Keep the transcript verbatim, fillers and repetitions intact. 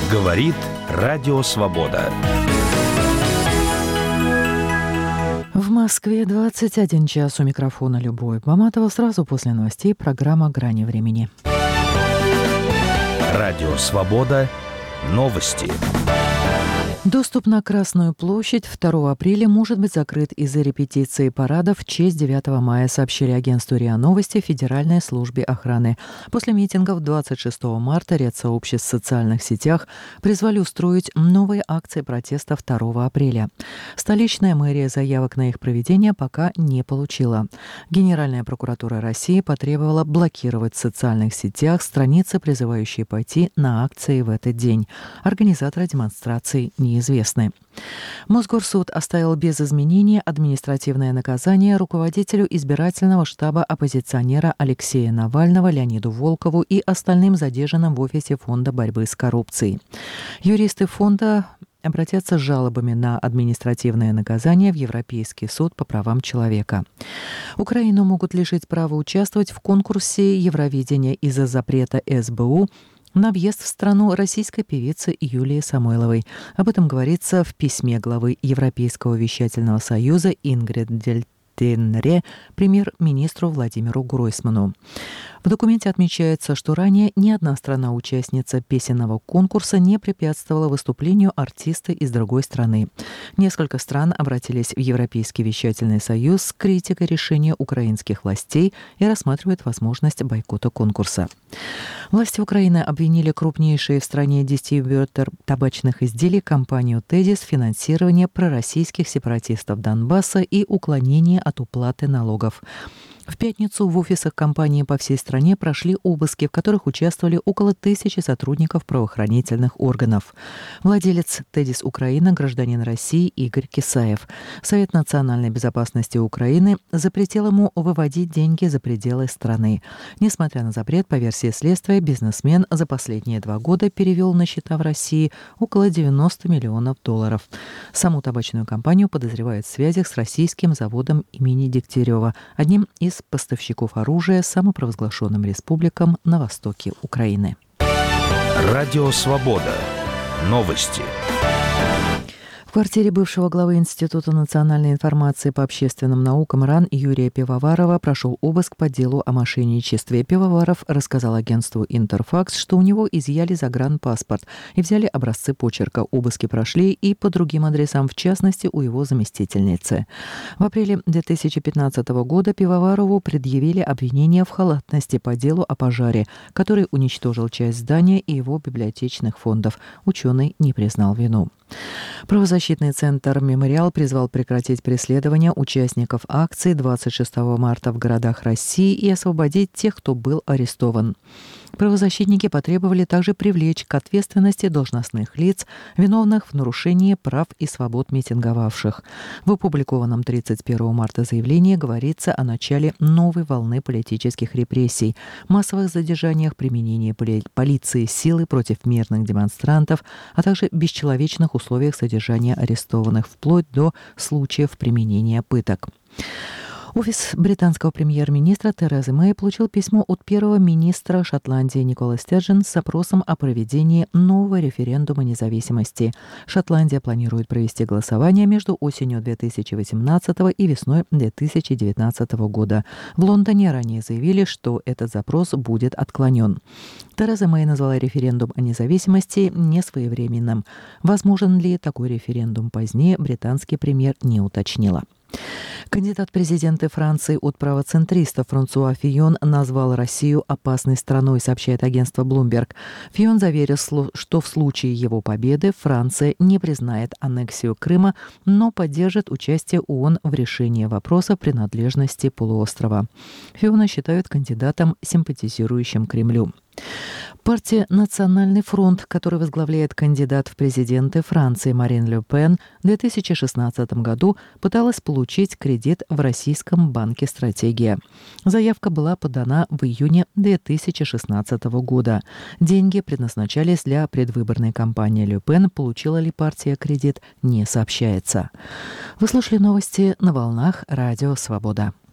Говорит Радио Свобода. В Москве двадцать один час. У микрофона Любовь Баматова. Сразу после новостей программа «Грани времени». Радио Свобода. Новости. Доступ на Красную площадь второго апреля может быть закрыт из-за репетиции парада в честь девятого мая, сообщили агентству РИА Новости в Федеральной службе охраны. После митингов двадцать шестого марта ряд сообществ в социальных сетях призвали устроить новые акции протеста второго апреля. Столичная мэрия заявок на их проведение пока не получила. Генеральная прокуратура России потребовала блокировать в социальных сетях страницы, призывающие пойти на акции в этот день. Организаторы демонстраций не известны. Мосгорсуд оставил без изменения административное наказание руководителю избирательного штаба оппозиционера Алексея Навального Леониду Волкову и остальным задержанным в офисе Фонда борьбы с коррупцией. Юристы фонда обратятся с жалобами на административное наказание в Европейский суд по правам человека. Украину могут лишить права участвовать в конкурсе Евровидения из-за запрета эс бэ у на въезд в страну российской певицы Юлии Самойловой. Об этом говорится в письме главы Европейского вещательного союза Ингрид Дельтенре премьер-министру Владимиру Гройсману. В документе отмечается, что ранее ни одна страна-участница песенного конкурса не препятствовала выступлению артиста из другой страны. Несколько стран обратились в Европейский вещательный союз с критикой решения украинских властей и рассматривают возможность бойкота конкурса. Власти Украины обвинили крупнейшие в стране дистрибьютор табачных изделий компанию «Тедис» в финансировании пророссийских сепаратистов Донбасса и уклонении от уплаты налогов. В пятницу в офисах компании по всей стране прошли обыски, в которых участвовали около тысячи сотрудников правоохранительных органов. Владелец «Тедис Украина», гражданин России Игорь Кисаев. Совет национальной безопасности Украины запретил ему выводить деньги за пределы страны. Несмотря на запрет, по версии следствия, бизнесмен за последние два года перевел на счета в России около девяносто миллионов долларов. Саму табачную компанию подозревают в связях с российским заводом имени Дегтярева, одним из поставщиков оружия самопровозглашенным республикам на востоке Украины. Радио Свобода. Новости. В квартире бывшего главы Института национальной информации по общественным наукам РАН Юрия Пивоварова прошел обыск по делу о мошенничестве. Пивоваров рассказал агентству «Интерфакс», что у него изъяли загранпаспорт и взяли образцы почерка. Обыски прошли и по другим адресам, в частности, у его заместительницы. В апреле две тысячи пятнадцатого года Пивоварову предъявили обвинение в халатности по делу о пожаре, который уничтожил часть здания и его библиотечных фондов. Ученый не признал вину. Правозащитный центр «Мемориал» призвал прекратить преследование участников акции двадцать шестого марта в городах России и освободить тех, кто был арестован. Правозащитники потребовали также привлечь к ответственности должностных лиц, виновных в нарушении прав и свобод митинговавших. В опубликованном тридцать первого марта заявлении говорится о начале новой волны политических репрессий, массовых задержаниях, применении поли- полиции силы против мирных демонстрантов, а также бесчеловечных условиях содержания арестованных, вплоть до случаев применения пыток. Офис британского премьер-министра Терезы Мэй получил письмо от первого министра Шотландии Никола Стерджен с запросом о проведении нового референдума независимости. Шотландия планирует провести голосование между осенью две тысячи восемнадцатого и весной две тысячи девятнадцатого года. В Лондоне ранее заявили, что этот запрос будет отклонен. Тереза Мэй назвала референдум о независимости несвоевременным. Возможен ли такой референдум позднее, британский премьер не уточнила. Кандидат в президенты Франции от правоцентристов Франсуа Фийон назвал Россию опасной страной, сообщает агентство Bloomberg. Фийон заверил, что в случае его победы Франция не признает аннексию Крыма, но поддержит участие ООН в решении вопроса принадлежности полуострова. Фийона считают кандидатом, симпатизирующим Кремлю. Партия «Национальный фронт», который возглавляет кандидат в президенты Франции Марин Ле Пен, в две тысячи шестнадцатом году пыталась получить кредит в российском банке «Стратегия». Заявка была подана в июне две тысячи шестнадцатого года. Деньги предназначались для предвыборной кампании Ле Пен. Получила ли партия кредит, не сообщается. Вы слушали новости на волнах Радио Свобода.